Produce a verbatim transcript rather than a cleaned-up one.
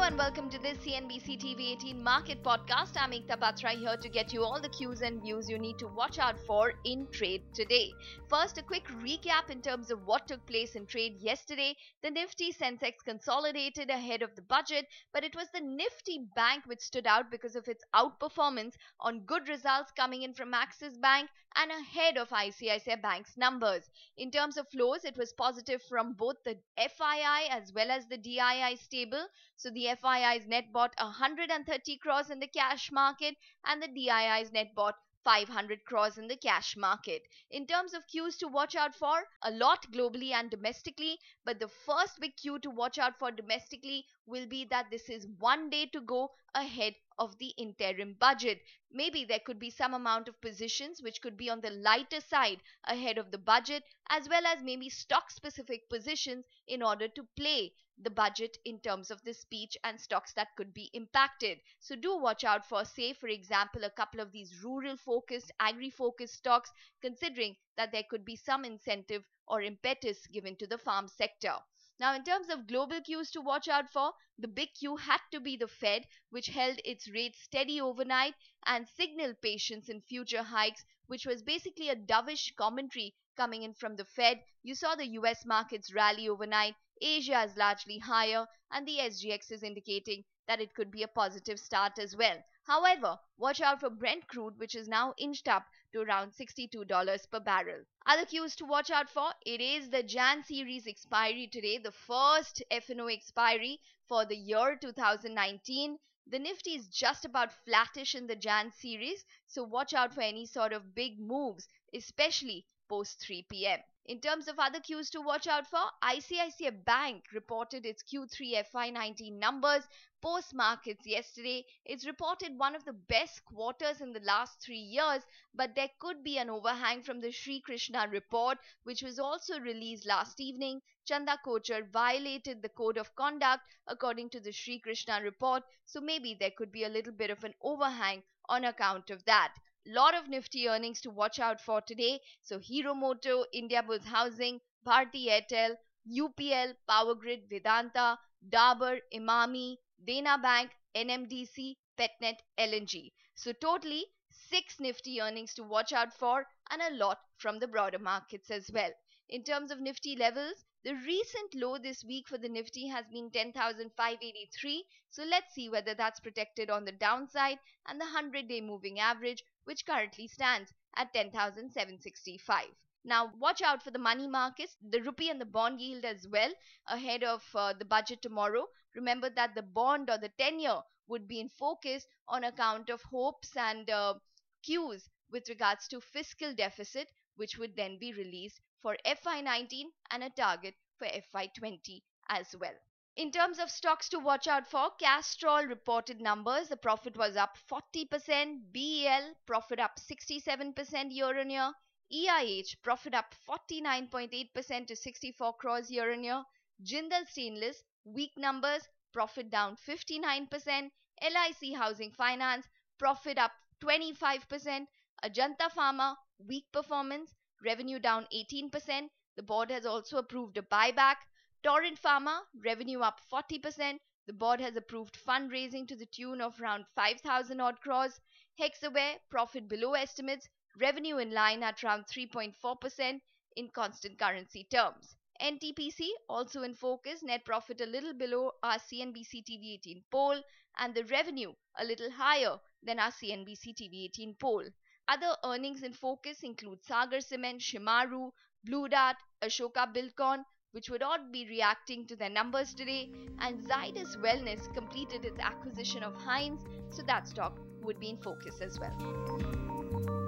and welcome to this C N B C T V eighteen Market Podcast. I'm Ekta Batra here to get you all the cues and views you need to watch out for in trade today. First, a quick recap in terms of what took place in trade yesterday. The Nifty Sensex consolidated ahead of the budget, but it was the Nifty Bank which stood out because of its outperformance on good results coming in from Axis Bank and ahead of I C I C I Bank's numbers. In terms of flows, it was positive from both the F I I as well as the D I I stable. So the F I I's net bought one hundred thirty crores in the cash market and the D I I's net bought five hundred crores in the cash market. In terms of cues to watch out for, a lot globally and domestically, but the first big cue to watch out for domestically will be that this is one day to go ahead of the interim budget. Maybe there could be some amount of positions which could be on the lighter side ahead of the budget, as well as maybe stock specific positions in order to play the budget in terms of the speech and stocks that could be impacted. So do watch out for, say, for example, a couple of these rural focused, agri focused stocks, considering that there could be some incentive or impetus given to the farm sector. Now, in terms of global cues to watch out for, the big cue had to be the Fed, which held its rate steady overnight and signaled patience in future hikes, which was basically a dovish commentary coming in from the Fed. You saw the U S markets rally overnight, Asia is largely higher, and the S G X is indicating that it could be a positive start as well. However, watch out for Brent crude, which is now inched up to around sixty-two dollars per barrel. Other cues to watch out for, it is the Jan series expiry today, the first F and O expiry for the year two thousand nineteen. The Nifty is just about flattish in the Jan series, so watch out for any sort of big moves, especially post three p.m. In terms of other cues to watch out for, I C I C I Bank reported its Q three F Y nineteen numbers post markets yesterday. It's reported one of the best quarters in the last three years, but there could be an overhang from the Sri Krishna report, which was also released last evening. Chanda Kochar violated the code of conduct according to the Sri Krishna report, so maybe there could be a little bit of an overhang on account of that. Lot of nifty earnings to watch out for today. So Hero Moto, Indiabulls Housing, Bharti Airtel, U P L, Power Grid, Vedanta, Dabur, Imami, Dena Bank, N M D C, Petnet, L N G. So totally six nifty earnings to watch out for and a lot from the broader markets as well. In terms of nifty levels, the recent low this week for the Nifty has been ten thousand five hundred eighty-three. So let's see whether that's protected on the downside, and the one hundred day moving average, which currently stands at ten thousand seven hundred sixty-five. Now, watch out for the money markets, the rupee and the bond yield as well ahead of uh, the budget tomorrow. Remember that the bond or the ten-year would be in focus on account of hopes and uh, cues with regards to fiscal deficit, which would then be released for F Y nineteen and a target for F Y twenty as well. In terms of stocks to watch out for, Castrol reported numbers. The profit was up forty percent, B E L profit up sixty-seven percent year on year, E I H profit up forty-nine point eight percent to sixty-four crores year on year, Jindal Stainless weak numbers, profit down fifty-nine percent, L I C Housing Finance profit up twenty-five percent, Ajanta Pharma weak performance, revenue down eighteen percent. The board has also approved a buyback. Torrent Pharma, revenue up forty percent. The board has approved fundraising to the tune of around five thousand odd crores. Hexaware, profit below estimates. Revenue in line at around three point four percent in constant currency terms. N T P C, also in focus. Net profit a little below our C N B C T V eighteen poll. And the revenue a little higher than our C N B C T V eighteen poll. Other earnings in focus include Sagar Cement, Shimaru, Blue Dart, Ashoka Buildcon, which would all be reacting to their numbers today, and Zydus Wellness completed its acquisition of Heinz, so that stock would be in focus as well.